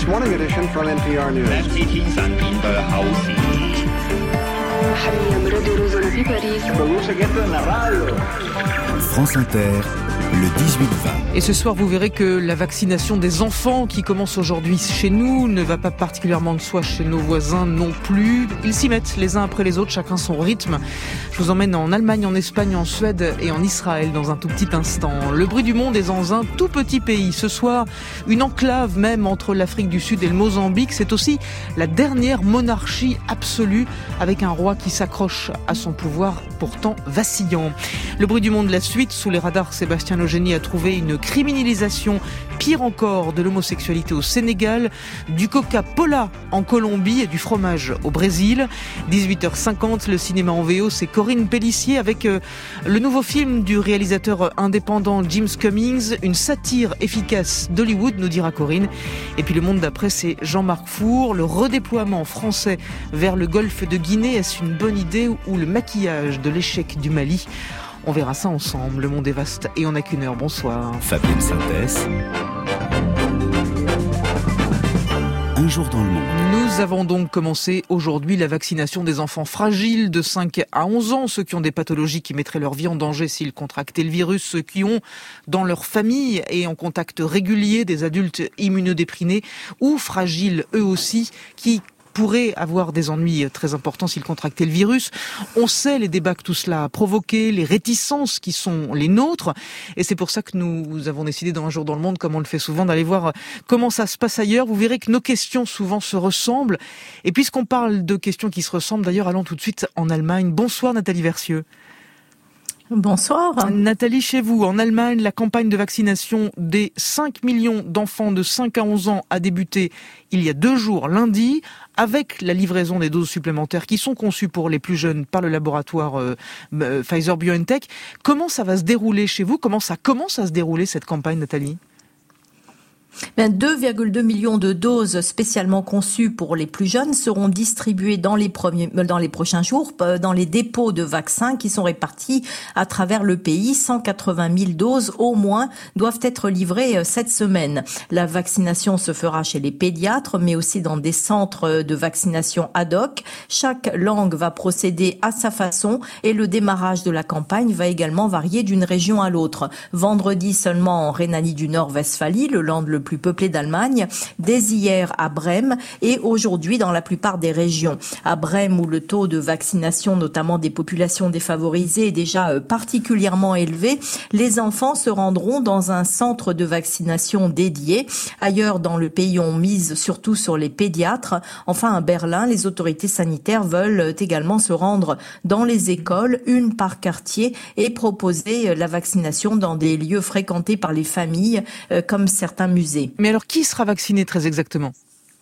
Morning Edition from NPR News. France Inter, le 18-20. Et ce soir, vous verrez que la vaccination des enfants qui commence aujourd'hui chez nous ne va pas particulièrement de soi chez nos voisins non plus. Ils s'y mettent les uns après les autres, chacun son rythme. Je vous emmène en Allemagne, en Espagne, en Suède et en Israël dans un tout petit instant. Le bruit du monde est dans un tout petit pays. Ce soir, une enclave même entre l'Afrique du Sud et le Mozambique. C'est aussi la dernière monarchie absolue avec un roi qui s'accroche à son pouvoir pourtant vacillant. Le bruit du monde, la suite, sous les radars, Sébastien Logénie a trouvé une criminalisation, pire encore, de l'homosexualité au Sénégal, du Coca-Cola en Colombie et du fromage au Brésil. 18h50, le cinéma en VO, c'est Corinne Pellissier avec le nouveau film du réalisateur indépendant James Cummings, une satire efficace d'Hollywood, nous dira Corinne. Et puis le monde d'après, c'est Jean-Marc Four, le redéploiement français vers le golfe de Guinée, est-ce une bonne idée ou le maquillage de l'échec du Mali ? On verra ça ensemble. Le monde est vaste et on n'a qu'une heure. Bonsoir. Fabienne Synthèse. Un jour dans le monde. Nous avons donc commencé aujourd'hui la vaccination des enfants fragiles de 5 à 11 ans, ceux qui ont des pathologies qui mettraient leur vie en danger s'ils contractaient le virus, ceux qui ont dans leur famille et en contact régulier des adultes immunodéprimés ou fragiles eux aussi, qui pourraient avoir des ennuis très importants s'ils contractaient le virus. On sait les débats que tout cela a provoqué, les réticences qui sont les nôtres, et c'est pour ça que nous avons décidé dans Un jour dans le monde, comme on le fait souvent, d'aller voir comment ça se passe ailleurs. Vous verrez que nos questions souvent se ressemblent, et puisqu'on parle de questions qui se ressemblent, d'ailleurs, allons tout de suite en Allemagne. Bonsoir Nathalie Versieux. Bonsoir. Nathalie, chez vous, en Allemagne, la campagne de vaccination des 5 millions d'enfants de 5 à 11 ans a débuté il y a 2 jours, lundi, avec la livraison des doses supplémentaires qui sont conçues pour les plus jeunes par le laboratoire Pfizer-BioNTech. Comment ça va se dérouler chez vous ? Comment ça commence à se dérouler cette campagne, Nathalie ? 2,2 millions de doses spécialement conçues pour les plus jeunes seront distribuées dans les prochains jours dans les dépôts de vaccins qui sont répartis à travers le pays. 180 000 doses au moins doivent être livrées cette semaine. La vaccination se fera chez les pédiatres, mais aussi dans des centres de vaccination ad hoc. Chaque langue va procéder à sa façon et le démarrage de la campagne va également varier d'une région à l'autre. Vendredi seulement en Rhénanie du Nord-Westphalie, le land le plus peuplé d'Allemagne, dès hier à Brême et aujourd'hui dans la plupart des régions. À Brême, où le taux de vaccination, notamment des populations défavorisées, est déjà particulièrement élevé, les enfants se rendront dans un centre de vaccination dédié. Ailleurs dans le pays, on mise surtout sur les pédiatres. Enfin, à Berlin, les autorités sanitaires veulent également se rendre dans les écoles, une par quartier, et proposer la vaccination dans des lieux fréquentés par les familles, comme certains musées. Mais alors, qui sera vacciné très exactement ?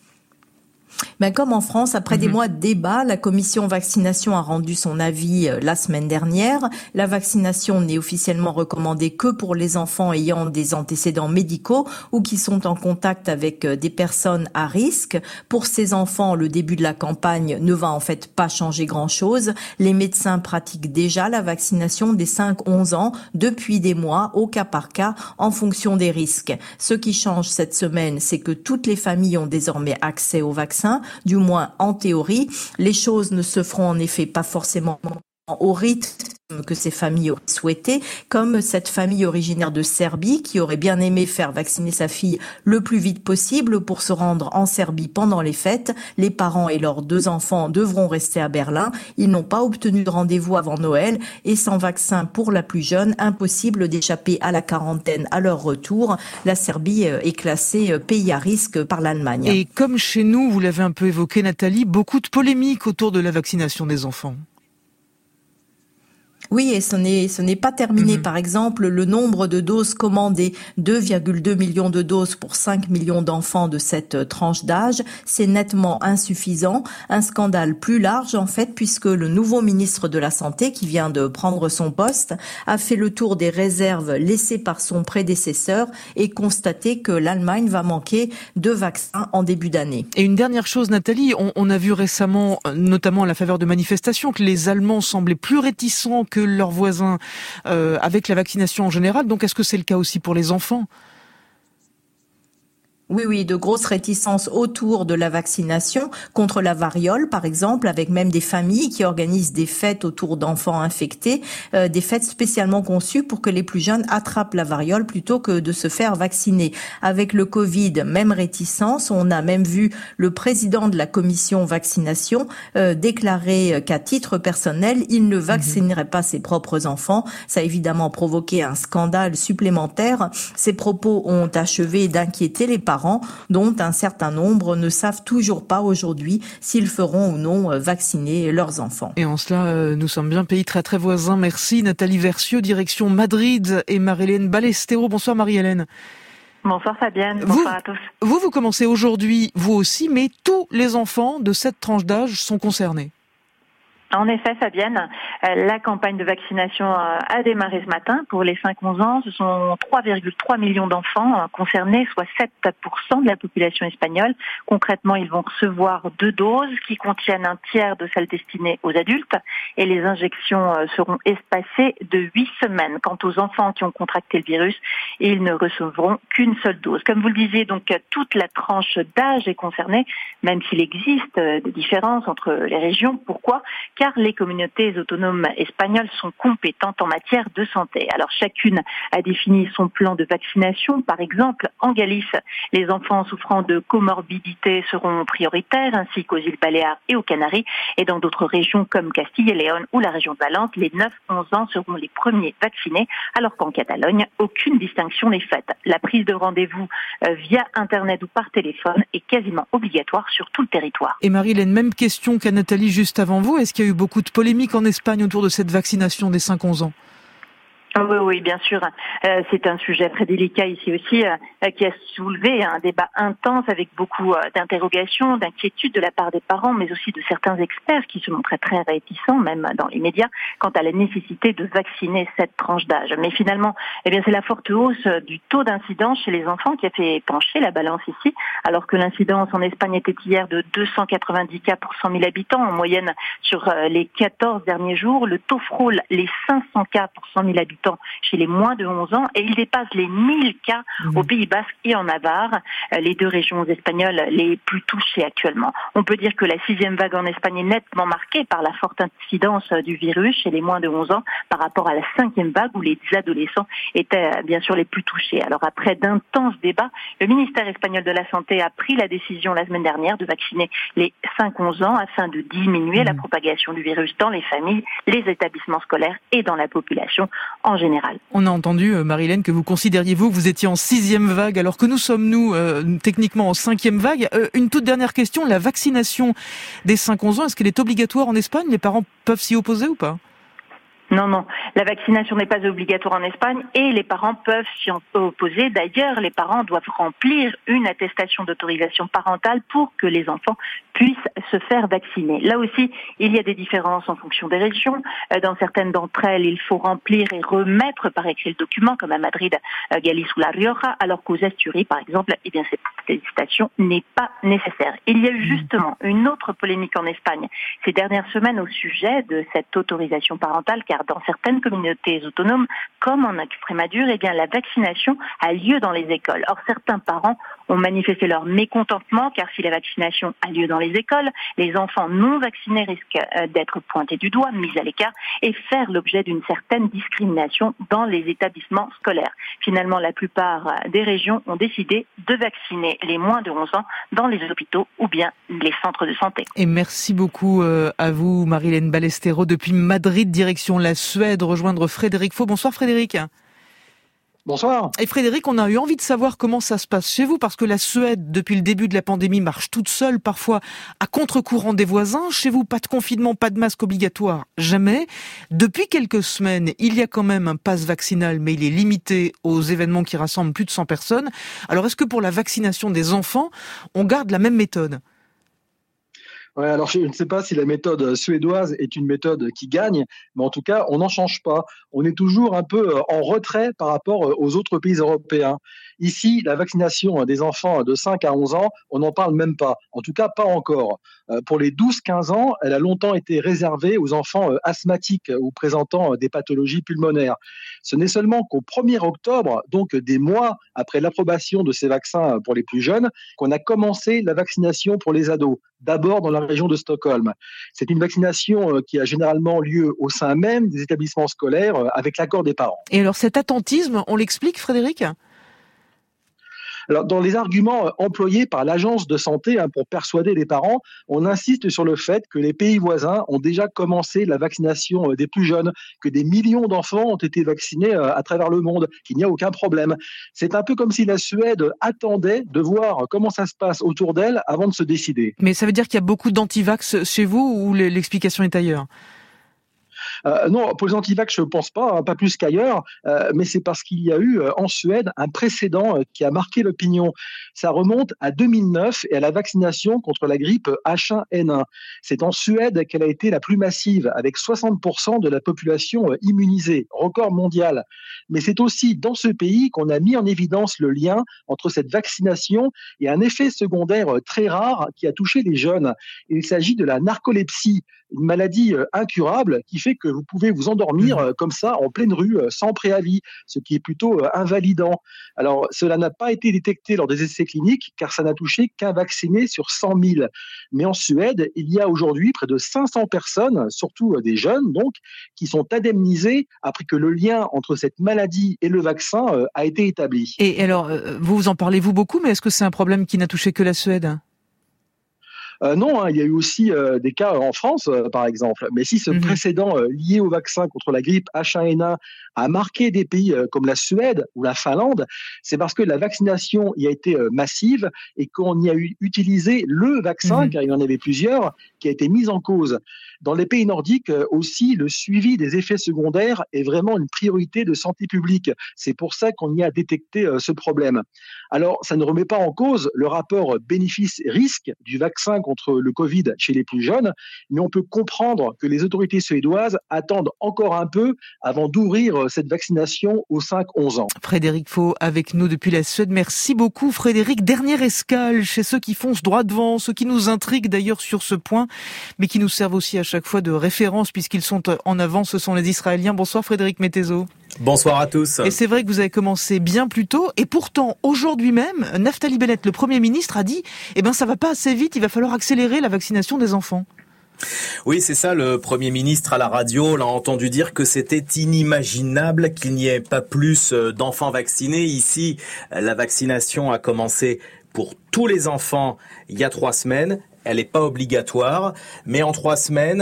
Comme en France, après des mois de débat, la commission vaccination a rendu son avis la semaine dernière. La vaccination n'est officiellement recommandée que pour les enfants ayant des antécédents médicaux ou qui sont en contact avec des personnes à risque. Pour ces enfants, le début de la campagne ne va en fait pas changer grand-chose. Les médecins pratiquent déjà la vaccination des 5-11 ans depuis des mois, au cas par cas, en fonction des risques. Ce qui change cette semaine, c'est que toutes les familles ont désormais accès au vaccin. Du moins en théorie. Les choses ne se feront en effet pas forcément au rythme que ces familles auraient souhaité, comme cette famille originaire de Serbie qui aurait bien aimé faire vacciner sa fille le plus vite possible pour se rendre en Serbie pendant les fêtes. Les parents et leurs 2 enfants devront rester à Berlin. Ils n'ont pas obtenu de rendez-vous avant Noël et sans vaccin pour la plus jeune, impossible d'échapper à la quarantaine à leur retour. La Serbie est classée pays à risque par l'Allemagne. Et comme chez nous, vous l'avez un peu évoqué Nathalie, beaucoup de polémiques autour de la vaccination des enfants. Oui, et ce n'est pas terminé. Par exemple, le nombre de doses commandées, 2,2 millions de doses pour 5 millions d'enfants de cette tranche d'âge, c'est nettement insuffisant. Un scandale plus large, en fait, puisque le nouveau ministre de la Santé, qui vient de prendre son poste, a fait le tour des réserves laissées par son prédécesseur et constaté que l'Allemagne va manquer de vaccins en début d'année. Et une dernière chose, Nathalie, on a vu récemment, notamment à la faveur de manifestations, que les Allemands semblaient plus réticents que leurs voisins avec la vaccination en général. Donc, est-ce que c'est le cas aussi pour les enfants ? Oui, de grosses réticences autour de la vaccination contre la variole, par exemple, avec même des familles qui organisent des fêtes autour d'enfants infectés, des fêtes spécialement conçues pour que les plus jeunes attrapent la variole plutôt que de se faire vacciner. Avec le Covid, même réticence, on a même vu le président de la commission vaccination déclarer qu'à titre personnel, il ne vaccinerait pas ses propres enfants. Ça a évidemment provoqué un scandale supplémentaire. Ces propos ont achevé d'inquiéter les parents, dont un certain nombre ne savent toujours pas aujourd'hui s'ils feront ou non vacciner leurs enfants. Et en cela, nous sommes bien pays très très voisins. Merci Nathalie Versieux, direction Madrid, et Marie-Hélène Ballesteros. Bonsoir Marie-Hélène. Bonsoir Fabienne, bonsoir à tous. Vous commencez aujourd'hui, vous aussi, mais tous les enfants de cette tranche d'âge sont concernés. En effet, Fabienne, la campagne de vaccination a démarré ce matin pour les 5-11 ans. Ce sont 3,3 millions d'enfants concernés, soit 7% de la population espagnole. Concrètement, ils vont recevoir 2 doses qui contiennent un tiers de celles destinées aux adultes et les injections seront espacées de 8 semaines. Quant aux enfants qui ont contracté le virus, ils ne recevront qu'une seule dose. Comme vous le disiez, donc toute la tranche d'âge est concernée, même s'il existe des différences entre les régions. Pourquoi ? Car les communautés autonomes espagnoles sont compétentes en matière de santé. Alors chacune a défini son plan de vaccination. Par exemple, en Galice, les enfants souffrant de comorbidité seront prioritaires, ainsi qu'aux îles Baléares et aux Canaries. Et dans d'autres régions comme Castille et Léon ou la région de Valence, les 9-11 ans seront les premiers vaccinés, alors qu'en Catalogne, aucune distinction n'est faite. La prise de rendez-vous via Internet ou par téléphone est quasiment obligatoire sur tout le territoire. Et Marie-Hélène, même question qu'à Nathalie juste avant vous. Est-ce qu'il y a eu beaucoup de polémiques en Espagne autour de cette vaccination des 5-11 ans? Oui, bien sûr. C'est un sujet très délicat ici aussi, qui a soulevé un débat intense avec beaucoup d'interrogations, d'inquiétudes de la part des parents, mais aussi de certains experts qui se montraient très réticents, même dans les médias, quant à la nécessité de vacciner cette tranche d'âge. Mais finalement, c'est la forte hausse du taux d'incidence chez les enfants qui a fait pencher la balance ici, alors que l'incidence en Espagne était hier de 290 cas pour 100 000 habitants en moyenne sur les 14 derniers jours. Le taux frôle les 500 cas pour 100 000 habitants chez les moins de 11 ans et il dépasse les 1000 cas au Pays Basque et en Navarre, les 2 régions espagnoles les plus touchées actuellement. On peut dire que la 6e vague en Espagne est nettement marquée par la forte incidence du virus chez les moins de 11 ans par rapport à la 5e vague où les adolescents étaient bien sûr les plus touchés. Alors après d'intenses débats, le ministère espagnol de la Santé a pris la décision la semaine dernière de vacciner les 5-11 ans afin de diminuer la propagation du virus dans les familles, les établissements scolaires et dans la population en général. On a entendu, Marie-Hélène, que vous considériez que vous étiez en 6e vague, alors que nous sommes, techniquement en 5e vague. Une toute dernière question, la vaccination des 5-11 ans, est-ce qu'elle est obligatoire en Espagne? Les parents peuvent s'y opposer ou pas? Non. La vaccination n'est pas obligatoire en Espagne et les parents peuvent s'y opposer. D'ailleurs, les parents doivent remplir une attestation d'autorisation parentale pour que les enfants puissent se faire vacciner. Là aussi, il y a des différences en fonction des régions. Dans certaines d'entre elles, il faut remplir et remettre par écrit le document, comme à Madrid, Galice ou La Rioja, alors qu'aux Asturies, par exemple, cette attestation n'est pas nécessaire. Il y a eu justement une autre polémique en Espagne ces dernières semaines au sujet de cette autorisation parentale, car dans certaines communautés autonomes, comme en Extrémadure, la vaccination a lieu dans les écoles. Or, certains parents ont manifesté leur mécontentement, car si la vaccination a lieu dans les écoles, les enfants non vaccinés risquent d'être pointés du doigt, mis à l'écart et faire l'objet d'une certaine discrimination dans les établissements scolaires. Finalement, la plupart des régions ont décidé de vacciner les moins de 11 ans dans les hôpitaux ou bien les centres de santé. Et merci beaucoup à vous, Marie-Hélène Ballesteros, depuis Madrid, direction la Suède, rejoindre Frédéric Faux. Bonsoir Frédéric. Bonsoir. Et Frédéric, on a eu envie de savoir comment ça se passe chez vous, parce que la Suède, depuis le début de la pandémie, marche toute seule, parfois à contre-courant des voisins. Chez vous, pas de confinement, pas de masque obligatoire, jamais. Depuis quelques semaines, il y a quand même un pass vaccinal, mais il est limité aux événements qui rassemblent plus de 100 personnes. Alors, est-ce que pour la vaccination des enfants, on garde la même méthode ? Ouais, alors je ne sais pas si la méthode suédoise est une méthode qui gagne, mais en tout cas, on n'en change pas. On est toujours un peu en retrait par rapport aux autres pays européens. Ici, la vaccination des enfants de 5 à 11 ans, on n'en parle même pas. En tout cas, pas encore. Pour les 12-15 ans, elle a longtemps été réservée aux enfants asthmatiques ou présentant des pathologies pulmonaires. Ce n'est seulement qu'au 1er octobre, donc des mois après l'approbation de ces vaccins pour les plus jeunes, qu'on a commencé la vaccination pour les ados, d'abord dans la région de Stockholm. C'est une vaccination qui a généralement lieu au sein même des établissements scolaires avec l'accord des parents. Et alors cet attentisme, on l'explique, Frédéric ? Alors, dans les arguments employés par l'agence de santé pour persuader les parents, on insiste sur le fait que les pays voisins ont déjà commencé la vaccination des plus jeunes, que des millions d'enfants ont été vaccinés à travers le monde, qu'il n'y a aucun problème. C'est un peu comme si la Suède attendait de voir comment ça se passe autour d'elle avant de se décider. Mais ça veut dire qu'il y a beaucoup d'antivax chez vous ou l'explication est ailleurs ? Non, pour les antivax, je ne pense pas plus qu'ailleurs, mais c'est parce qu'il y a eu en Suède un précédent qui a marqué l'opinion. Ça remonte à 2009 et à la vaccination contre la grippe H1N1. C'est en Suède qu'elle a été la plus massive, avec 60% de la population immunisée, record mondial. Mais c'est aussi dans ce pays qu'on a mis en évidence le lien entre cette vaccination et un effet secondaire très rare qui a touché les jeunes. Il s'agit de la narcolepsie, une maladie incurable qui fait que vous pouvez vous endormir comme ça en pleine rue sans préavis, ce qui est plutôt invalidant. Alors, cela n'a pas été détecté lors des essais cliniques car ça n'a touché qu'un vacciné sur 100 000. Mais en Suède, il y a aujourd'hui près de 500 personnes, surtout des jeunes donc, qui sont indemnisées après que le lien entre cette maladie et le vaccin a été établi. Et alors, vous en parlez-vous beaucoup, mais est-ce que c'est un problème qui n'a touché que la Suède ? Non, il y a eu aussi des cas en France, par exemple. Mais si ce précédent lié au vaccin contre la grippe H1N1 a marqué des pays comme la Suède ou la Finlande, c'est parce que la vaccination y a été massive et qu'on y a utilisé le vaccin, car il y en avait plusieurs, qui a été mis en cause. Dans les pays nordiques aussi, le suivi des effets secondaires est vraiment une priorité de santé publique. C'est pour ça qu'on y a détecté ce problème. Alors, ça ne remet pas en cause le rapport bénéfice-risque du vaccin contre le Covid chez les plus jeunes, mais on peut comprendre que les autorités suédoises attendent encore un peu avant d'ouvrir cette vaccination aux 5-11 ans. Frédéric Faux avec nous depuis la Suède. Merci beaucoup Frédéric. Dernière escale chez ceux qui foncent droit devant, ceux qui nous intriguent d'ailleurs sur ce point, mais qui nous servent aussi à chaque fois de référence puisqu'ils sont en avant, ce sont les Israéliens. Bonsoir Frédéric Mettezo. Bonsoir à tous. Et c'est vrai que vous avez commencé bien plus tôt et pourtant aujourd'hui même, Naftali Bennett, le Premier ministre, a dit ça va pas assez vite, il va falloir accélérer la vaccination des enfants. Oui, c'est ça, le Premier ministre à la radio l'a entendu dire que c'était inimaginable qu'il n'y ait pas plus d'enfants vaccinés. Ici, la vaccination a commencé pour tous les enfants il y a 3 semaines. Elle n'est pas obligatoire, mais en 3 semaines,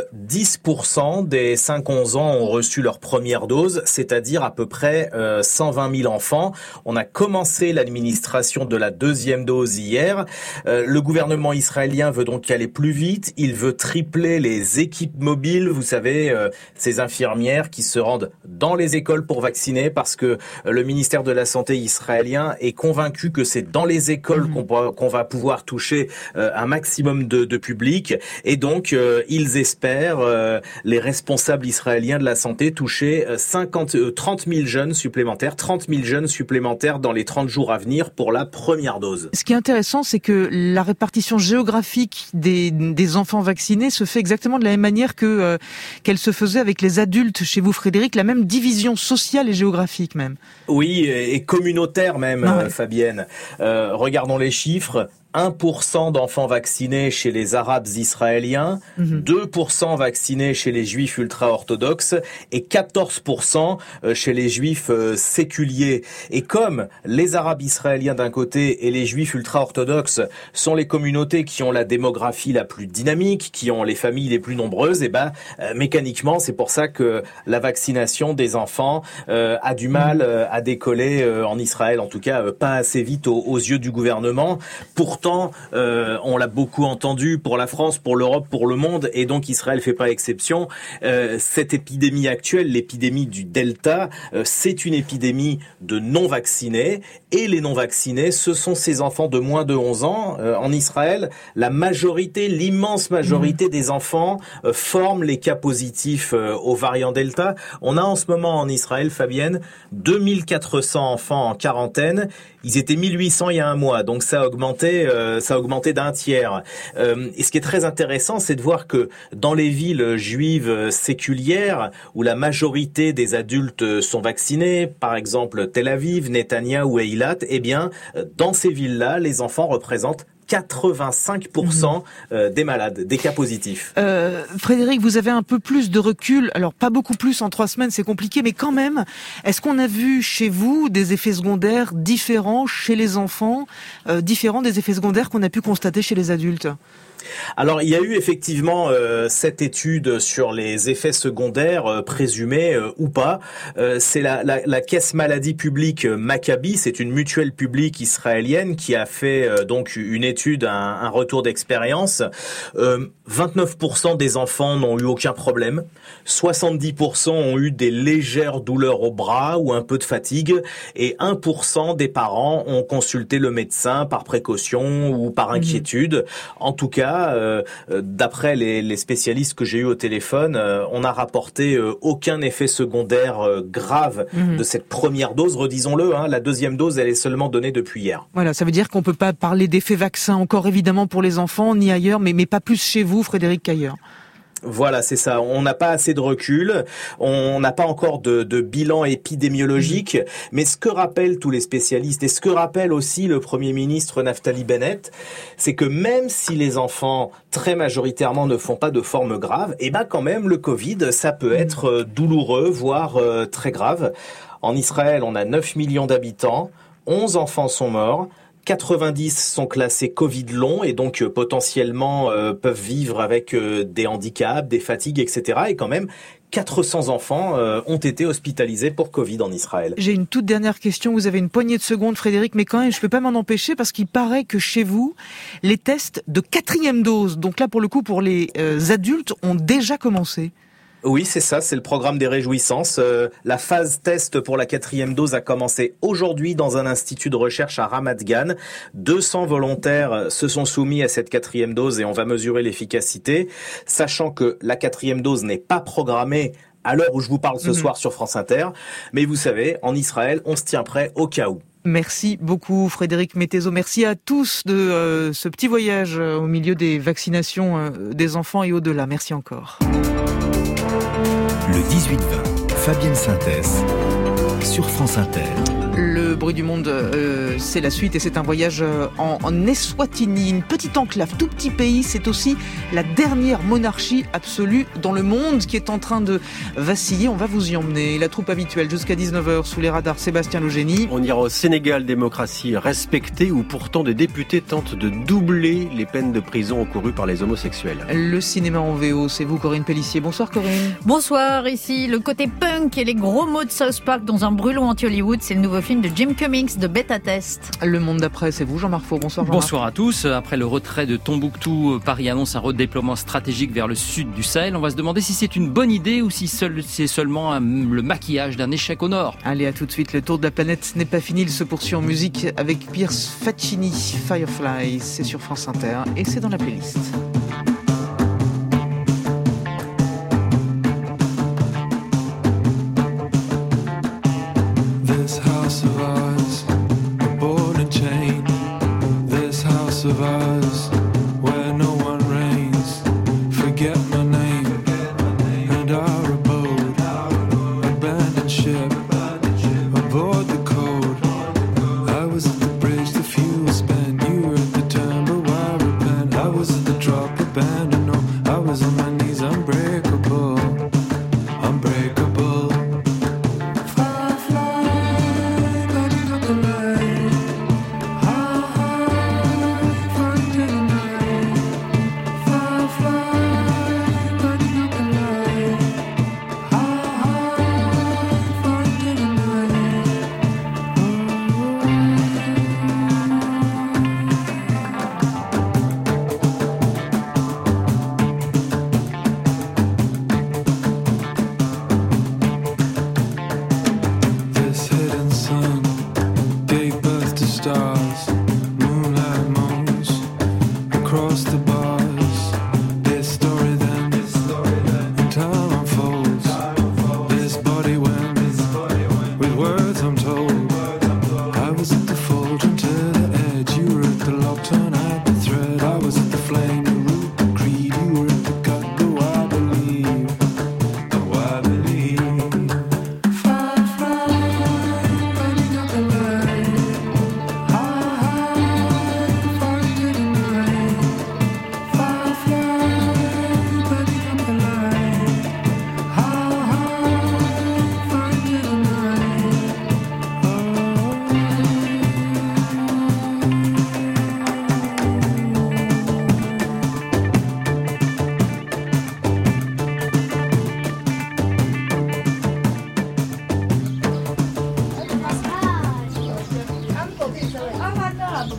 10% des 5-11 ans ont reçu leur première dose, c'est-à-dire à peu près 120 000 enfants. On a commencé l'administration de la 2e dose hier. Le gouvernement israélien veut donc aller plus vite. Il veut tripler les équipes mobiles, vous savez, ces infirmières qui se rendent dans les écoles pour vacciner, parce que le ministère de la Santé israélien est convaincu que c'est dans les écoles qu'on va pouvoir toucher un maximum de public, et donc ils espèrent, les responsables israéliens de la santé, toucher 30 000 jeunes supplémentaires dans les 30 jours à venir pour la première dose. Ce qui est intéressant, c'est que la répartition géographique des enfants vaccinés se fait exactement de la même manière qu'elle se faisait avec les adultes chez vous, Frédéric, la même division sociale et géographique même. Oui, et communautaire même, Fabienne. Regardons les chiffres. 1% d'enfants vaccinés chez les Arabes israéliens, 2% vaccinés chez les Juifs ultra-orthodoxes et 14% chez les Juifs séculiers. Et comme les Arabes israéliens d'un côté et les Juifs ultra-orthodoxes sont les communautés qui ont la démographie la plus dynamique, qui ont les familles les plus nombreuses, mécaniquement, c'est pour ça que la vaccination des enfants a du mal à décoller en Israël, en tout cas pas assez vite aux yeux du gouvernement. Pourtant, on l'a beaucoup entendu pour la France, pour l'Europe, pour le monde, et donc Israël fait pas exception. Cette épidémie actuelle, l'épidémie du Delta, c'est une épidémie de non-vaccinés, et les non-vaccinés, ce sont ces enfants de moins de 11 ans. En Israël, l'immense majorité des enfants forment les cas positifs au variant Delta. On a en ce moment en Israël, Fabienne, 2400 enfants en quarantaine. Ils étaient 1800 il y a un mois, donc ça a augmenté ça a augmenté d'un tiers. Et ce qui est très intéressant, c'est de voir que dans les villes juives séculières, où la majorité des adultes sont vaccinés, par exemple Tel Aviv, Netanya ou Eilat, eh bien, dans ces villes-là, les enfants représentent 85% des malades, des cas positifs. Frédéric, vous avez un peu plus de recul, alors pas beaucoup plus en 3 semaines, c'est compliqué, mais quand même, est-ce qu'on a vu chez vous des effets secondaires différents chez les enfants, différents des effets secondaires qu'on a pu constater chez les adultes ? Alors, il y a eu effectivement cette étude sur les effets secondaires présumés ou pas. C'est la caisse maladie publique Maccabi, c'est une mutuelle publique israélienne qui a fait donc une étude, un retour d'expérience. 29% des enfants n'ont eu aucun problème. 70% ont eu des légères douleurs au bras ou un peu de fatigue. Et 1% des parents ont consulté le médecin par précaution ou par inquiétude. En tout cas, d'après les spécialistes que j'ai eus au téléphone, on n'a rapporté aucun effet secondaire grave de cette première dose. Redisons-le, la deuxième dose, elle est seulement donnée depuis hier. Voilà, ça veut dire qu'on peut pas parler d'effet vaccin encore évidemment pour les enfants, ni ailleurs, mais pas plus chez vous, Frédéric, qu'ailleurs. Voilà, c'est ça. On n'a pas assez de recul, on n'a pas encore de bilan épidémiologique, mais ce que rappellent tous les spécialistes et ce que rappelle aussi le Premier ministre Naftali Bennett, c'est que même si les enfants très majoritairement ne font pas de forme grave, quand même le Covid, ça peut être douloureux, voire très grave. En Israël, on a 9 millions d'habitants, 11 enfants sont morts. 90 sont classés Covid long et donc potentiellement peuvent vivre avec des handicaps, des fatigues, etc. Et quand même, 400 enfants ont été hospitalisés pour Covid en Israël. J'ai une toute dernière question. Vous avez une poignée de secondes, Frédéric, mais quand même, je ne peux pas m'en empêcher parce qu'il paraît que chez vous, les tests de 4e dose, donc là pour le coup pour les adultes, ont déjà commencé. Oui, c'est ça, c'est le programme des réjouissances. La phase test pour la 4e dose a commencé aujourd'hui dans un institut de recherche à Ramat Gan. 200 volontaires se sont soumis à cette 4e dose et on va mesurer l'efficacité, sachant que la 4e dose n'est pas programmée à l'heure où je vous parle ce soir sur France Inter. Mais vous savez, en Israël, on se tient prêt au cas où. Merci beaucoup Frédéric Mettezo. Merci à tous de ce petit voyage au milieu des vaccinations des enfants et au-delà. Merci encore. Le 18-20, Fabienne Synthèse, sur France Inter. Le bruit du monde, c'est la suite et c'est un voyage en Eswatini, une petite enclave, tout petit pays. C'est aussi la dernière monarchie absolue dans le monde qui est en train de vaciller. On va vous y emmener. La troupe habituelle jusqu'à 19h sous les radars, Sébastien Logénie. On ira au Sénégal, démocratie respectée, où pourtant des députés tentent de doubler les peines de prison encourues par les homosexuels. Le cinéma en VO, c'est vous Corinne Pellissier. Bonsoir Corinne. Bonsoir, ici le côté punk et les gros mots de South Park dans un brûlot anti-Hollywood, c'est le nouveau film de Jim Cummings de Beta Test. Le monde d'après, c'est vous Jean-Marc Faux. Bonsoir Jean-Marc. Bonsoir à tous. Après le retrait de Tombouctou, Paris annonce un redéploiement stratégique vers le sud du Sahel. On va se demander si c'est une bonne idée ou si c'est seulement le maquillage d'un échec au nord. Allez, à tout de suite. Le tour de la planète n'est pas fini. Il se poursuit en musique avec Pierce Faccini, Firefly. C'est sur France Inter et c'est dans la playlist. Of ours, where no one reigns. Forget my name and our abode. Abandoned ship aboard the code. I was at the bridge, the fuel spent. You were at the turn, but why repent? I was at the drop, abandoned. No, I was on my knees, unbreakable, unbreakable. Firefly, got you looking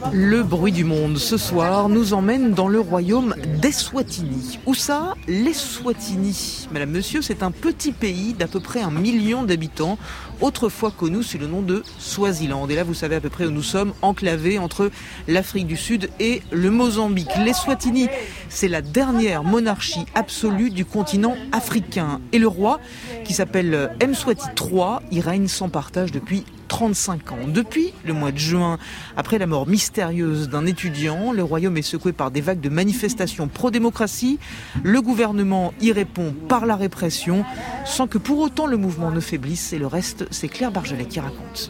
Le bruit du monde ce soir nous emmène dans le royaume d'Eswatini. Où ça ? L'Eswatini. Madame, monsieur, c'est un petit pays d'à peu près 1 million d'habitants, autrefois connu sous le nom de Swaziland. Et là, vous savez à peu près où nous sommes, enclavés entre l'Afrique du Sud et le Mozambique. L'Eswatini, c'est la dernière monarchie absolue du continent africain. Et le roi, qui s'appelle Mswati III, il règne sans partage depuis 35 ans. Depuis le mois de juin, après la mort mystérieuse d'un étudiant, le royaume est secoué par des vagues de manifestations pro-démocratie. Le gouvernement y répond par la répression, sans que pour autant le mouvement ne faiblisse. Et le reste, c'est Claire Bargelet qui raconte.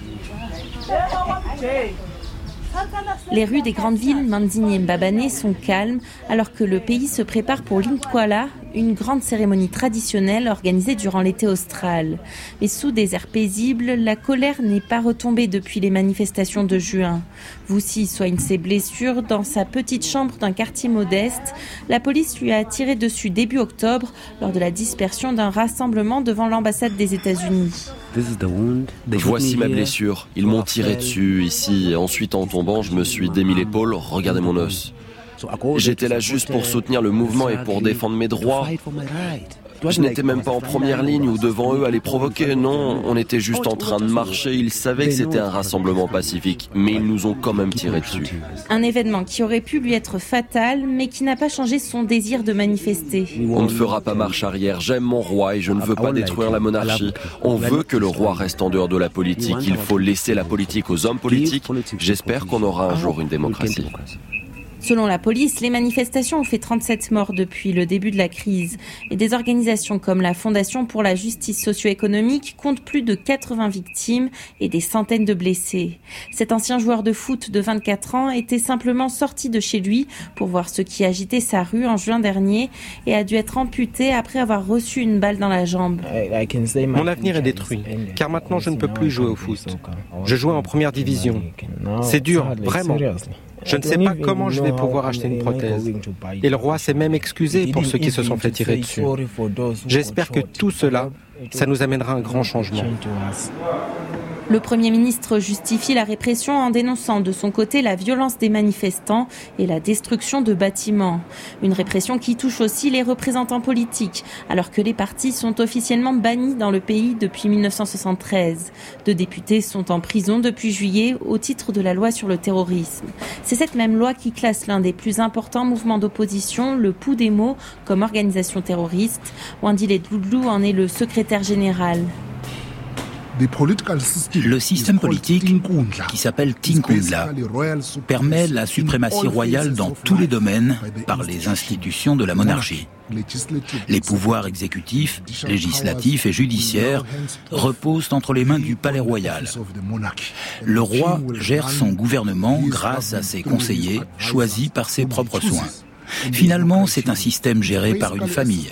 Les rues des grandes villes, Manzini et Mbabane, sont calmes alors que le pays se prépare pour l'Intwala, une grande cérémonie traditionnelle organisée durant l'été austral. Mais sous des airs paisibles, la colère n'est pas retombée depuis les manifestations de juin. Voussi soigne ses blessures dans sa petite chambre d'un quartier modeste. La police lui a tiré dessus début octobre lors de la dispersion d'un rassemblement devant l'ambassade des États-Unis. Voici ma blessure. Ils m'ont tiré dessus, ici. Ensuite, en tombant, je me suis démis l'épaule. Regardez mon os. J'étais là juste pour soutenir le mouvement et pour défendre mes droits. Je n'étais même pas en première ligne ou devant eux à les provoquer, non. On était juste en train de marcher. Ils savaient que c'était un rassemblement pacifique, mais ils nous ont quand même tiré dessus. Un événement qui aurait pu lui être fatal, mais qui n'a pas changé son désir de manifester. On ne fera pas marche arrière. J'aime mon roi et je ne veux pas détruire la monarchie. On veut que le roi reste en dehors de la politique. Il faut laisser la politique aux hommes politiques. J'espère qu'on aura un jour une démocratie. Selon la police, les manifestations ont fait 37 morts depuis le début de la crise. Et des organisations comme la Fondation pour la justice socio-économique comptent plus de 80 victimes et des centaines de blessés. Cet ancien joueur de foot de 24 ans était simplement sorti de chez lui pour voir ce qui agitait sa rue en juin dernier et a dû être amputé après avoir reçu une balle dans la jambe. Mon avenir est détruit, car maintenant je ne peux plus jouer au foot. Je jouais en première division. C'est dur, vraiment. Je ne sais pas comment je vais pouvoir acheter une prothèse. Et le roi s'est même excusé pour ceux qui se sont fait tirer dessus. J'espère que tout cela, ça nous amènera un grand changement. Le Premier ministre justifie la répression en dénonçant de son côté la violence des manifestants et la destruction de bâtiments. Une répression qui touche aussi les représentants politiques, alors que les partis sont officiellement bannis dans le pays depuis 1973. 2 députés sont en prison depuis juillet au titre de la loi sur le terrorisme. C'est cette même loi qui classe l'un des plus importants mouvements d'opposition, le Podemo, comme organisation terroriste. Wandile Dloudlou en est le secrétaire général. Le système politique, qui s'appelle Tinkundla, permet la suprématie royale dans tous les domaines par les institutions de la monarchie. Les pouvoirs exécutifs, législatifs et judiciaires reposent entre les mains du palais royal. Le roi gère son gouvernement grâce à ses conseillers choisis par ses propres soins. Finalement, c'est un système géré par une famille.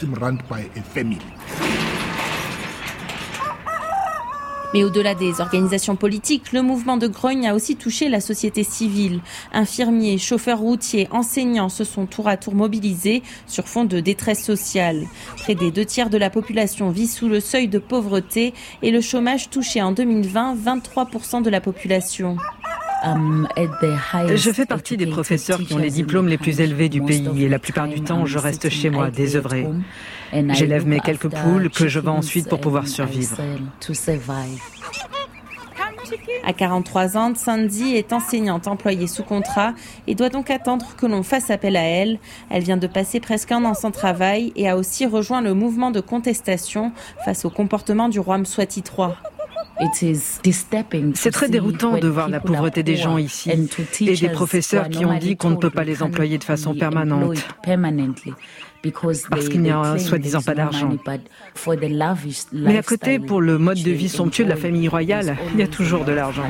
Mais au-delà des organisations politiques, le mouvement de grogne a aussi touché la société civile. Infirmiers, chauffeurs routiers, enseignants se sont tour à tour mobilisés sur fond de détresse sociale. Près des 2/3 de la population vit sous le seuil de pauvreté et le chômage touchait en 2020 23% de la population. Je fais partie des professeurs qui ont les diplômes les plus élevés du pays et la plupart du temps, je reste chez moi, désœuvrée. J'élève mes quelques poules que je vends ensuite pour pouvoir survivre. À 43 ans, Sandy est enseignante employée sous contrat et doit donc attendre que l'on fasse appel à elle. Elle vient de passer presque 1 an sans travail et a aussi rejoint le mouvement de contestation face au comportement du roi Mswati III. C'est très déroutant de voir la pauvreté des gens ici et des professeurs qui ont dit qu'on ne peut pas les employer de façon permanente parce qu'il n'y a soi-disant pas d'argent. Mais à côté, pour le mode de vie somptueux de la famille royale, il y a toujours de l'argent.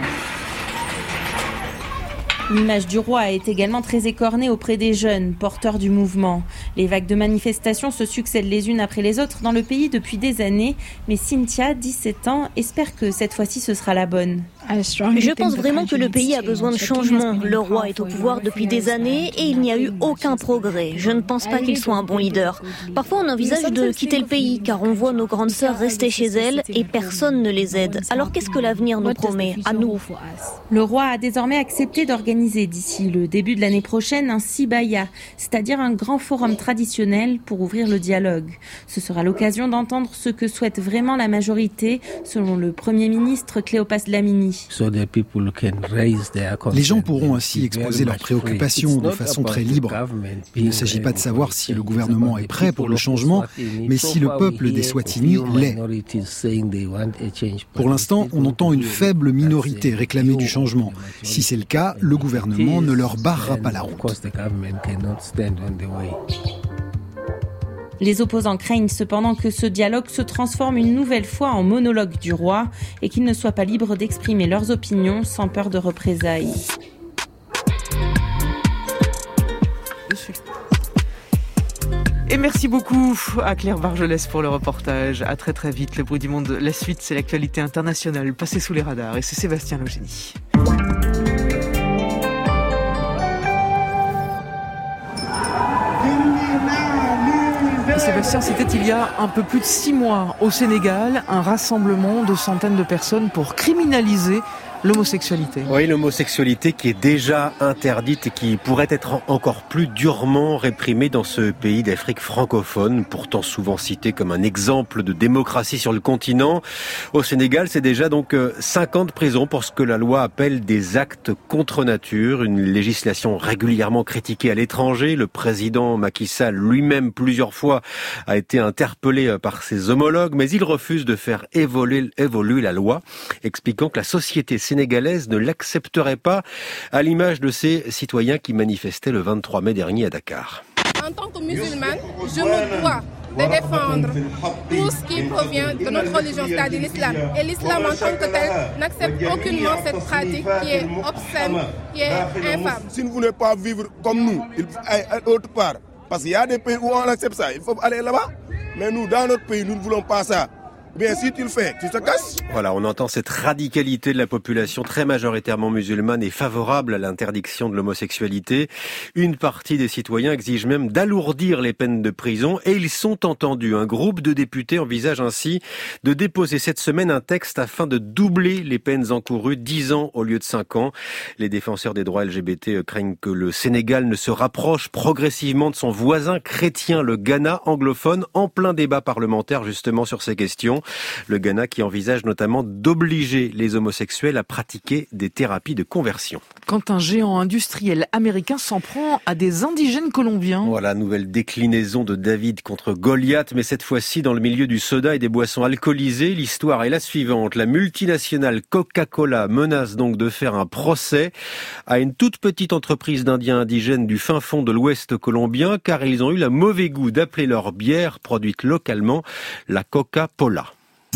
L'image du roi est également très écornée auprès des jeunes, porteurs du mouvement. Les vagues de manifestations se succèdent les unes après les autres dans le pays depuis des années, mais Cynthia, 17 ans, espère que cette fois-ci ce sera la bonne. Je pense vraiment que le pays a besoin de changement. Le roi est au pouvoir depuis des années et il n'y a eu aucun progrès. Je ne pense pas qu'il soit un bon leader. Parfois on envisage de quitter le pays car on voit nos grandes sœurs rester chez elles et personne ne les aide. Alors qu'est-ce que l'avenir nous promet à nous? Le roi a désormais accepté d'organiser d'ici le début de l'année prochaine un Sibaya, c'est-à-dire un grand forum traditionnel pour ouvrir le dialogue. Ce sera l'occasion d'entendre ce que souhaite vraiment la majorité, selon le Premier ministre Cléopas Dlamini. Les gens pourront ainsi exposer leurs préoccupations de façon très libre. Il ne s'agit pas de savoir si le gouvernement est prêt pour le changement, mais si le peuple des Swatini l'est. Pour l'instant, on entend une faible minorité réclamer du changement. Si c'est le cas, le gouvernement ne leur barrera pas la route. Les opposants craignent cependant que ce dialogue se transforme une nouvelle fois en monologue du roi et qu'ils ne soient pas libres d'exprimer leurs opinions sans peur de représailles. Et merci beaucoup à Claire Bargelès pour le reportage. À très très vite, le bruit du monde. La suite, c'est l'actualité internationale passée sous les radars et c'est Sébastien Logénie. Sébastien, c'était il y a un peu plus de 6 mois au Sénégal, un rassemblement de centaines de personnes pour criminaliser l'homosexualité. Oui, l'homosexualité qui est déjà interdite et qui pourrait être encore plus durement réprimée dans ce pays d'Afrique francophone, pourtant souvent cité comme un exemple de démocratie sur le continent. Au Sénégal, c'est déjà donc 5 ans de prison pour ce que la loi appelle des actes contre nature, une législation régulièrement critiquée à l'étranger. Le président Macky Sall lui-même plusieurs fois a été interpellé par ses homologues, mais il refuse de faire évoluer la loi, expliquant que la société sénégalaise ne l'accepterait pas, à l'image de ces citoyens qui manifestaient le 23 mai dernier à Dakar. En tant que musulmane, je me dois de défendre tout ce qui provient de notre religion, c'est-à-dire l'islam. Et l'islam en tant que tel n'accepte aucunement cette pratique qui est obscène, qui est infâme. Si vous ne voulez pas vivre comme nous, il faut aller autre part. Parce qu'il y a des pays où on accepte ça, il faut aller là-bas. Mais nous, dans notre pays, nous ne voulons pas ça. Bien, si tu le fais, tu te casses. Voilà, on entend cette radicalité de la population très majoritairement musulmane et favorable à l'interdiction de l'homosexualité. Une partie des citoyens exige même d'alourdir les peines de prison et ils sont entendus. Un groupe de députés envisage ainsi de déposer cette semaine un texte afin de doubler les peines encourues, 10 ans au lieu de 5 ans. Les défenseurs des droits LGBT craignent que le Sénégal ne se rapproche progressivement de son voisin chrétien, le Ghana anglophone, en plein débat parlementaire justement sur ces questions. Le Ghana qui envisage notamment d'obliger les homosexuels à pratiquer des thérapies de conversion. Quand un géant industriel américain s'en prend à des indigènes colombiens. Voilà, nouvelle déclinaison de David contre Goliath, mais cette fois-ci dans le milieu du soda et des boissons alcoolisées. L'histoire est la suivante. La multinationale Coca-Cola menace donc de faire un procès à une toute petite entreprise d'Indiens indigènes du fin fond de l'Ouest colombien, car ils ont eu le mauvais goût d'appeler leur bière produite localement la Coca-Cola.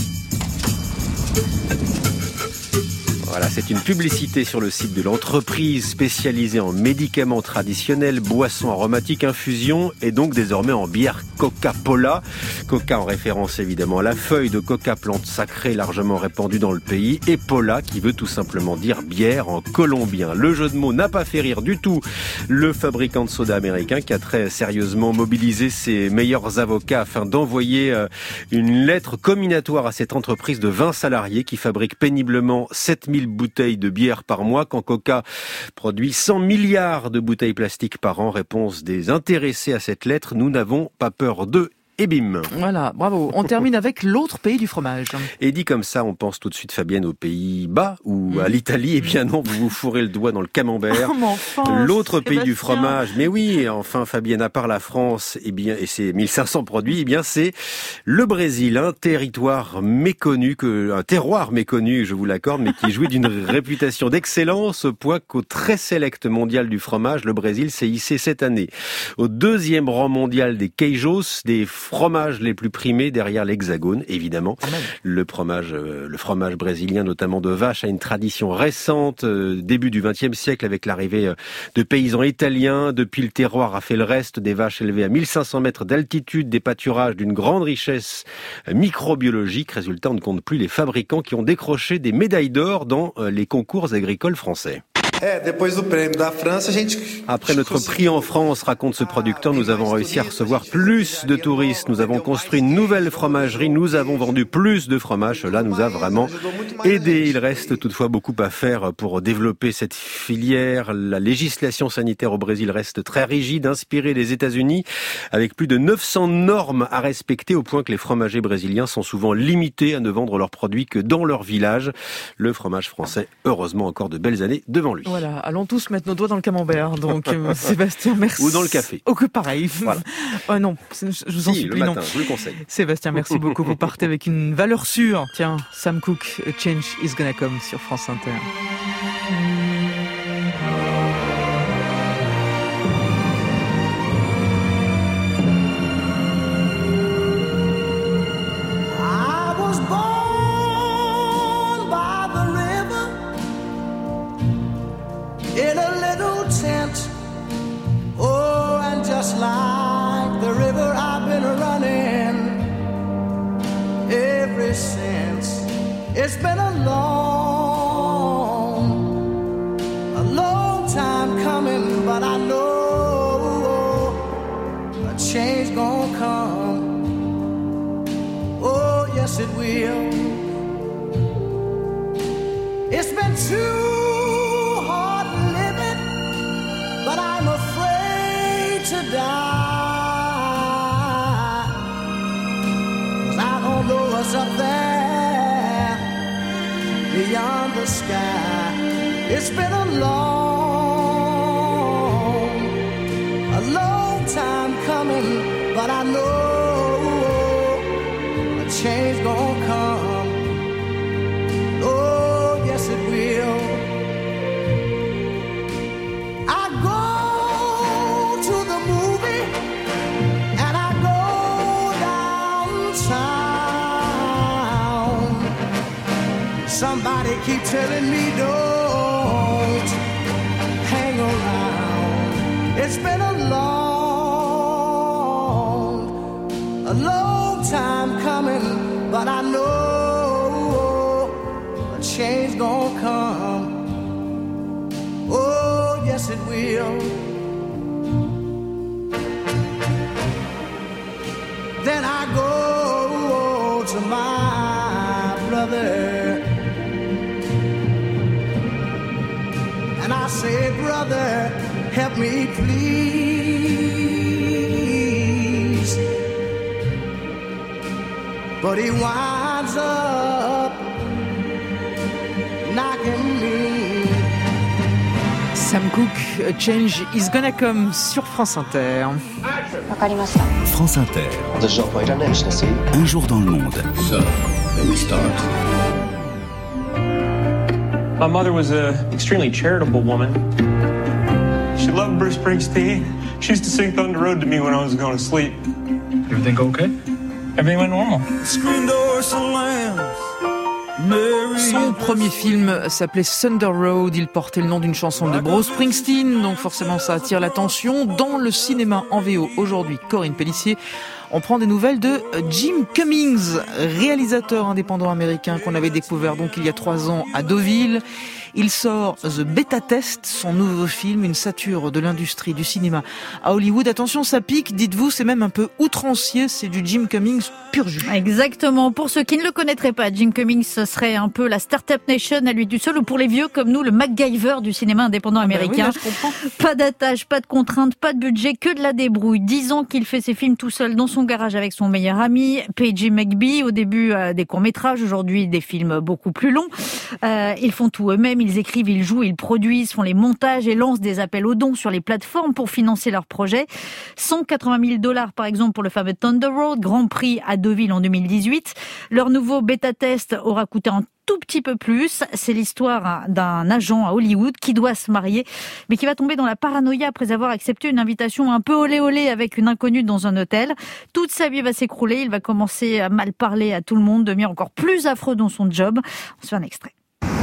Voilà, c'est une publicité sur le site de l'entreprise spécialisée en médicaments traditionnels, boissons aromatiques, infusions et donc désormais en bière Coca-Cola. Coca en référence évidemment à la feuille de coca, plante sacrée largement répandue dans le pays, et Pola qui veut tout simplement dire bière en colombien. Le jeu de mots n'a pas fait rire du tout le fabricant de soda américain qui a très sérieusement mobilisé ses meilleurs avocats afin d'envoyer une lettre comminatoire à cette entreprise de 20 salariés qui fabrique péniblement 7000 bouteilles de bière par mois quand Coca produit 100 milliards de bouteilles plastiques par an. Réponse des intéressés à cette lettre, nous n'avons pas peur d'eux. Et bim. Voilà, bravo. On termine avec l'autre pays du fromage. Et dit comme ça, on pense tout de suite, Fabienne, aux Pays-Bas ou à l'Italie. Eh bien non, vous vous fourrez le doigt dans le camembert. L'autre pays du fromage. Mais oui, enfin Fabienne, à part la France, eh bien, et ses 1500 produits, eh bien c'est le Brésil, un terroir méconnu, je vous l'accorde, mais qui jouit d'une réputation d'excellence au point qu'au très select mondial du fromage, le Brésil s'est hissé cette année au 2e rang mondial des queijos, des fromages les plus primés derrière l'Hexagone, évidemment. Le fromage brésilien, notamment de vache, a une tradition récente, début du XXe siècle, avec l'arrivée de paysans italiens. Depuis, le terroir a fait le reste, des vaches élevées à 1500 mètres d'altitude, des pâturages d'une grande richesse microbiologique. Résultat, on ne compte plus les fabricants qui ont décroché des médailles d'or dans les concours agricoles français. Après notre prix en France, raconte ce producteur, nous avons réussi à recevoir plus de touristes. Nous avons construit une nouvelle fromagerie. Nous avons vendu plus de fromage. Cela nous a vraiment aidé. Il reste toutefois beaucoup à faire pour développer cette filière. La législation sanitaire au Brésil reste très rigide, inspirée des États-Unis, avec plus de 900 normes à respecter, au point que les fromagers brésiliens sont souvent limités à ne vendre leurs produits que dans leur village. Le fromage français, heureusement, encore de belles années devant lui. Voilà, allons tous mettre nos doigts dans le camembert. Donc, Sébastien, merci. Ou dans le café. Oh, que pareil. Voilà. Oh non, je vous en supplie, le matin, non. je vous le conseille. Sébastien, merci beaucoup. Vous partez avec une valeur sûre. Tiens, Sam Cooke, A Change is Gonna Come sur France Inter. In a little tent, oh, and just like the river I've been running ever since. It's been a long time coming, but I know a change gonna come. Oh, yes it will. It's been too but I'm afraid to die, 'cause I don't know what's up there beyond the sky. It's been a long time coming, but I know a change gonna come. Oh, yes it will. Somebody keep telling me don't hang around. It's been a long time coming, but I know a change gonna come. Oh, yes it will. Then I go to my brother and I say, brother, help me please. But he winds up knocking me. Sam Cooke, A Change is Gonna Come sur France Inter. France Inter. Un jour dans le monde. So, let me start. My mother was an extremely charitable woman. She loved Bruce Springsteen. She used to sing Thunder Road to me when I was going to sleep. Everything go okay? Everything went normal. Screen door slams. Son premier film s'appelait Thunder Road. Il portait le nom d'une chanson de Bruce Springsteen, donc forcément ça attire l'attention. Dans le cinéma en VO aujourd'hui, Corinne Pellissier, on prend des nouvelles de Jim Cummings, réalisateur indépendant américain qu'on avait découvert donc il y a 3 ans à Deauville. Il sort The Beta Test, son nouveau film, une satire de l'industrie du cinéma à Hollywood. Attention, ça pique, dites-vous, c'est même un peu outrancier, c'est du Jim Cummings pur jus. Exactement. Pour ceux qui ne le connaîtraient pas, Jim Cummings, ce serait un peu la Startup Nation à lui du seul, ou pour les vieux comme nous, le MacGyver du cinéma indépendant américain. Oui, là, je comprends. Pas d'attache, pas de contraintes, pas de budget, que de la débrouille. 10 ans qu'il fait ses films tout seul dans son garage avec son meilleur ami, P.J. McBee. Au début, des courts-métrages, aujourd'hui des films beaucoup plus longs. Ils font tout eux-mêmes. films, ils écrivent, ils jouent, ils produisent, font les montages et lancent des appels aux dons sur les plateformes pour financer leurs projets. $180 000 par exemple pour le fameux Thunder Road, Grand Prix à Deauville en 2018. Leur nouveau bêta-test aura coûté un tout petit peu plus. C'est l'histoire d'un agent à Hollywood qui doit se marier, mais qui va tomber dans la paranoïa après avoir accepté une invitation un peu olé olé avec une inconnue dans un hôtel. Toute sa vie va s'écrouler. Il va commencer à mal parler à tout le monde, devenir encore plus affreux dans son job. On se fait un extrait.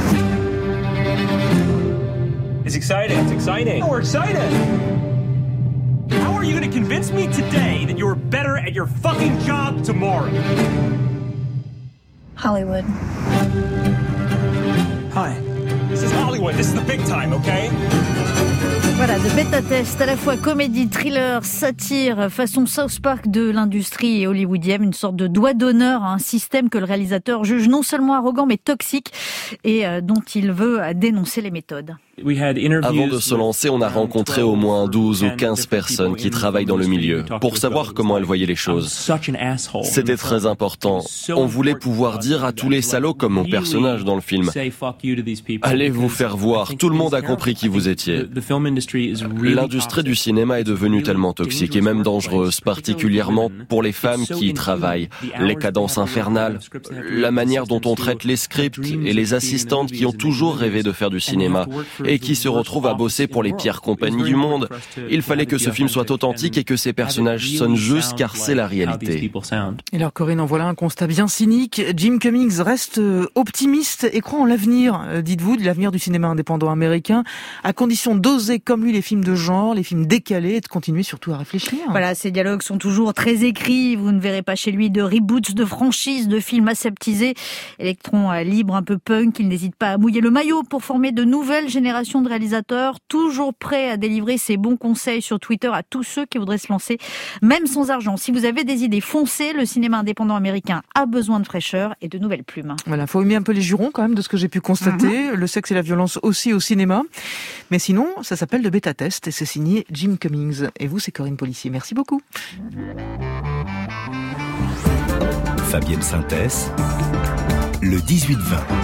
It's exciting. It's exciting. Oh, we're excited. How are you going to convince me today that you're better at your fucking job tomorrow? Hollywood. Hi. This is Hollywood. This is the big time, okay? Voilà, de bêta-test, à la fois comédie, thriller, satire, façon South Park de l'industrie hollywoodienne, une sorte de doigt d'honneur à un système que le réalisateur juge non seulement arrogant mais toxique et dont il veut dénoncer les méthodes. Avant de se lancer, on a rencontré au moins 12 ou 15 personnes qui travaillent dans le milieu pour savoir comment elles voyaient les choses. C'était très important. On voulait pouvoir dire à tous les salauds comme mon personnage dans le film: allez vous faire voir, tout le monde a compris qui vous étiez. L'industrie du cinéma est devenue tellement toxique et même dangereuse, particulièrement pour les femmes qui y travaillent. Les cadences infernales, la manière dont on traite les scripts et les assistantes qui ont toujours rêvé de faire du cinéma et qui se retrouvent à bosser pour les pires compagnies du monde. Il fallait que ce film soit authentique et que ces personnages sonnent justes, car c'est la réalité. Et alors Corinne, en voilà un constat bien cynique. Jim Cummings reste optimiste et croit en l'avenir, dites-vous, de l'avenir du cinéma indépendant américain, à condition d'oser comme lui les films de genre, les films décalés, et de continuer surtout à réfléchir. Voilà, ces dialogues sont toujours très écrits. Vous ne verrez pas chez lui de reboots, de franchises, de films aseptisés. Électron libre, un peu punk, il n'hésite pas à mouiller le maillot pour former de nouvelles générations de réalisateurs, toujours prêts à délivrer ses bons conseils sur Twitter à tous ceux qui voudraient se lancer, même sans argent. Si vous avez des idées, foncez. Le cinéma indépendant américain a besoin de fraîcheur et de nouvelles plumes. Voilà, faut aimer un peu les jurons quand même, de ce que j'ai pu constater. Le sexe et la violence aussi au cinéma. Mais sinon, ça s'appelle de bêta-test et c'est signé Jim Cummings. Et vous, c'est Corinne Policier. Merci beaucoup. Fabienne Synthèse, le 18-20.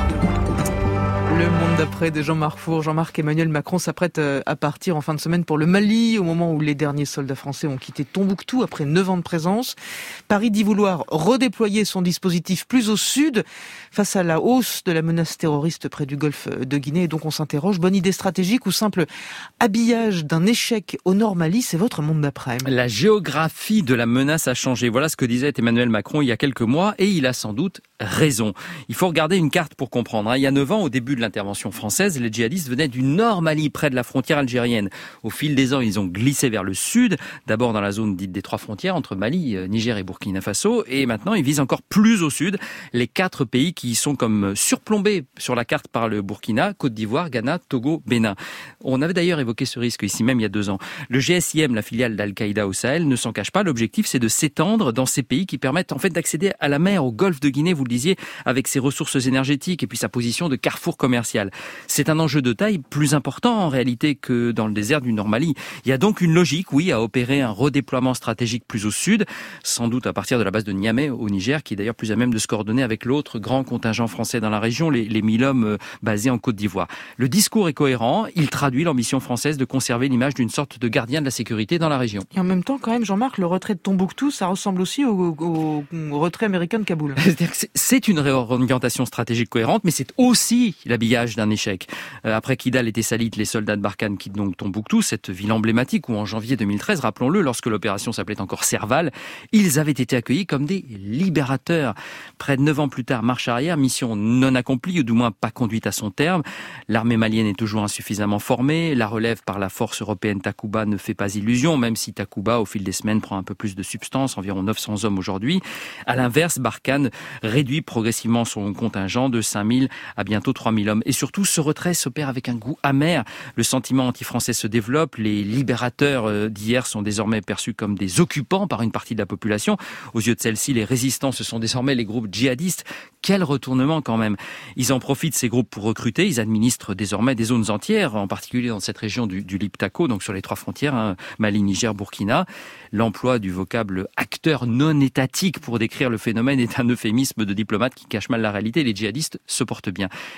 Le monde d'après de Jean-Marc Four. Jean-Marc, Emmanuel Macron s'apprête à partir en fin de semaine pour le Mali, au moment où les derniers soldats français ont quitté Tombouctou après 9 ans de présence. Paris dit vouloir redéployer son dispositif plus au sud face à la hausse de la menace terroriste près du golfe de Guinée. Et donc on s'interroge, bonne idée stratégique ou simple habillage d'un échec au nord Mali? C'est votre monde d'après. La géographie de la menace a changé. Voilà ce que disait Emmanuel Macron il y a quelques mois et il a sans doute raison. Il faut regarder une carte pour comprendre. Il y a 9 ans, au début de l'intervention française, les djihadistes venaient du nord Mali, près de la frontière algérienne. Au fil des ans, ils ont glissé vers le sud, d'abord dans la zone dite des 3 frontières, entre Mali, Niger et Burkina Faso, et maintenant ils visent encore plus au sud, les 4 pays qui sont comme surplombés sur la carte par le Burkina, Côte d'Ivoire, Ghana, Togo, Bénin. On avait d'ailleurs évoqué ce risque ici même il y a 2 ans. Le GSIM, la filiale d'Al-Qaïda au Sahel, ne s'en cache pas. L'objectif, c'est de s'étendre dans ces pays qui permettent en fait d'accéder à la mer, au golfe de Guinée, vous le disiez, avec ses ressources énergétiques et puis sa position de carrefour commercial. C'est un enjeu de taille plus important en réalité que dans le désert du Nord Mali. Il y a donc une logique, oui, à opérer un redéploiement stratégique plus au sud, sans doute à partir de la base de Niamey au Niger, qui est d'ailleurs plus à même de se coordonner avec l'autre grand contingent français dans la région, les 1000 hommes basés en Côte d'Ivoire. Le discours est cohérent, il traduit l'ambition française de conserver l'image d'une sorte de gardien de la sécurité dans la région. Et en même temps, quand même, Jean-Marc, le retrait de Tombouctou, ça ressemble aussi au retrait américain de Kaboul. C'est une réorientation stratégique cohérente, mais c'est aussi l'habillage d'un échec. Après Kidal et Tessalit, les soldats de Barkhane quittent donc Tombouctou, cette ville emblématique où en janvier 2013, rappelons-le, lorsque l'opération s'appelait encore Serval, ils avaient été accueillis comme des libérateurs. Près de 9 ans plus tard, marche arrière, mission non accomplie, ou du moins pas conduite à son terme. L'armée malienne est toujours insuffisamment formée, la relève par la force européenne Takuba ne fait pas illusion, même si Takuba, au fil des semaines, prend un peu plus de substance, environ 900 hommes aujourd'hui. À l'inverse, Barkhane réduit progressivement son contingent de 5000 à bientôt 3000 hommes. Et surtout, ce retrait s'opère avec un goût amer. Le sentiment anti-français se développe. Les libérateurs d'hier sont désormais perçus comme des occupants par une partie de la population. Aux yeux de celle-ci, les résistants, ce sont désormais les groupes djihadistes. Quel retournement quand même. Ils en profitent, ces groupes, pour recruter. Ils administrent désormais des zones entières, en particulier dans cette région du Liptako, donc sur les 3 frontières, Mali, Niger, Burkina. L'emploi du vocable acteur non étatique pour décrire le phénomène est un euphémisme de diplomate qui cache mal la réalité. Les djihadistes se portent bien. Et puis en plus,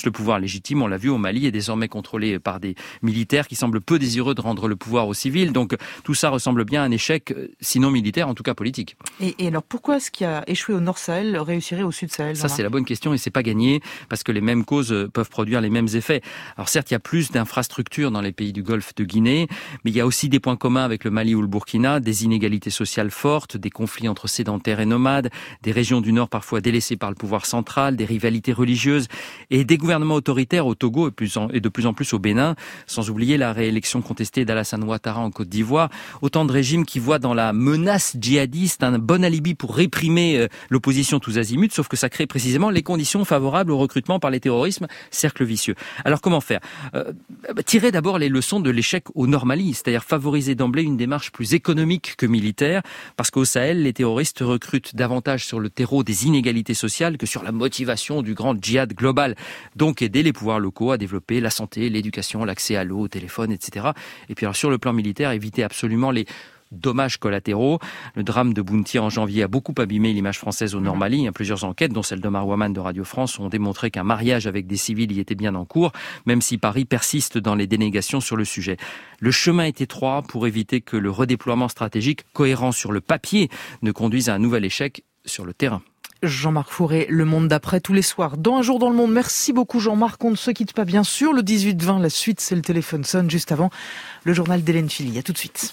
plus, le pouvoir légitime, on l'a vu au Mali, est désormais contrôlé par des militaires qui semblent peu désireux de rendre le pouvoir aux civils. Donc tout ça ressemble bien à un échec, sinon militaire, en tout cas politique. Et alors pourquoi ce qui a échoué au Nord Sahel réussirait au Sud Sahel? Ça, c'est la bonne question et c'est pas gagné parce que les mêmes causes peuvent produire les mêmes effets. Alors certes, il y a plus d'infrastructures dans les pays du Golfe de Guinée, mais il y a aussi des points communs avec le Mali ou le Burkina, des inégalités sociales fortes, des conflits entre sédentaires et nomades, des régions du Nord parfois délaissées par le pouvoir central, des rivalités religieuses et des gouvernements autoritaires au Togo et de plus en plus au Bénin, sans oublier la réélection contestée d'Alassane Ouattara en Côte d'Ivoire. Autant de régimes qui voient dans la menace djihadiste un bon alibi pour réprimer l'opposition tous azimuts, sauf que ça crée précisément les conditions favorables au recrutement par les terrorismes, cercle vicieux. Alors comment faire? Tirer d'abord les leçons de l'échec au Nord Mali, c'est-à-dire favoriser d'emblée une démarche plus économique que militaire, parce qu'au Sahel, les terroristes recrutent davantage sur le terreau des inégalités sociales que sur la motivation du grand djihad global. Donc aider les pouvoirs locaux à développer la santé, l'éducation, l'accès à l'eau, au téléphone, etc. Et puis alors sur le plan militaire, éviter absolument les dommages collatéraux. Le drame de Bounty en janvier a beaucoup abîmé l'image française au Nord Mali. Plusieurs enquêtes, dont celle de Marouaman de Radio France, ont démontré qu'un mariage avec des civils y était bien en cours, même si Paris persiste dans les dénégations sur le sujet. Le chemin est étroit pour éviter que le redéploiement stratégique, cohérent sur le papier, ne conduise à un nouvel échec sur le terrain. Jean-Marc Fourré, Le Monde d'après tous les soirs. Dans Un jour dans le monde. Merci beaucoup Jean-Marc. On ne se quitte pas bien sûr. Le 18-20, la suite, c'est le téléphone sonne juste avant le journal d'Hélène Philly. À tout de suite.